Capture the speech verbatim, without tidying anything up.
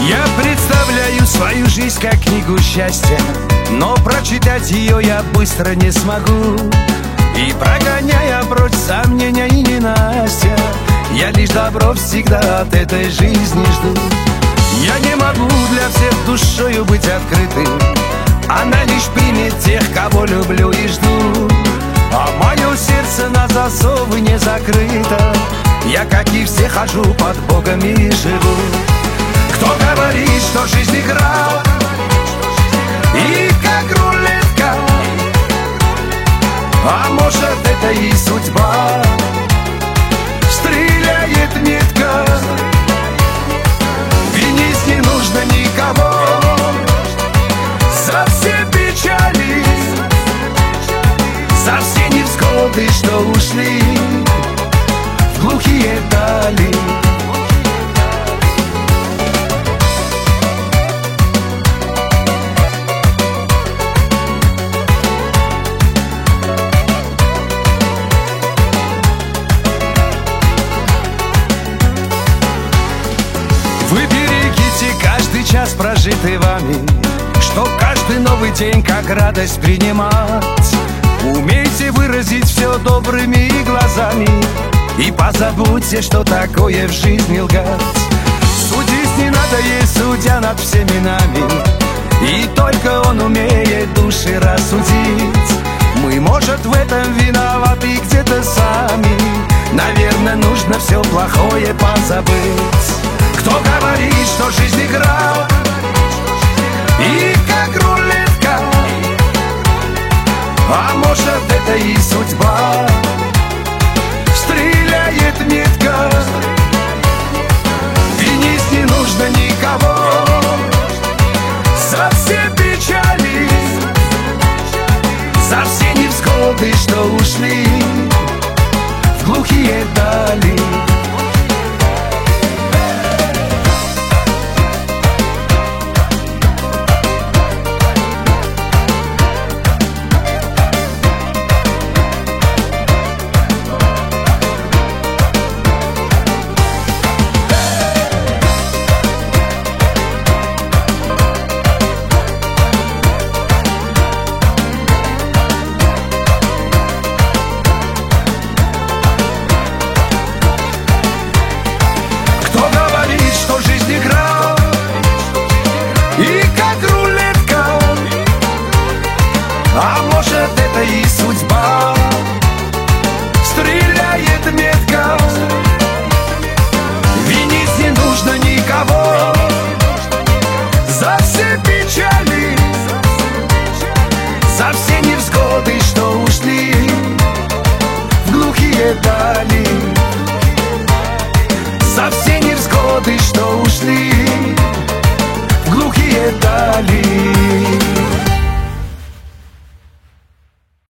Я представляю свою жизнь как книгу счастья, но прочитать ее я быстро не смогу. И прогоняя прочь сомнения и ненастья, я лишь добро всегда от этой жизни жду. Я не могу для всех душою быть открытым, она лишь примет тех, кого люблю и жду. А мое сердце на засовы не закрыто, я, как и все, хожу под Богом и живу. Кто говорит, что жизнь игра, и как рулетка, а может, это и судьба, стреляет метко. Винить не нужно никого за все печали, за все невзгоды, что ушли в глухие дали. Вы берегите каждый час, прожитый вами, чтоб каждый новый день как радость принимать. Умейте выразить все добрыми глазами, и позабудьте, что такое в жизни лгать. Судить не надо, есть судья над всеми нами, и только он умеет души рассудить. Мы, может, в этом виноваты где-то сами, наверное, нужно все плохое позабыть.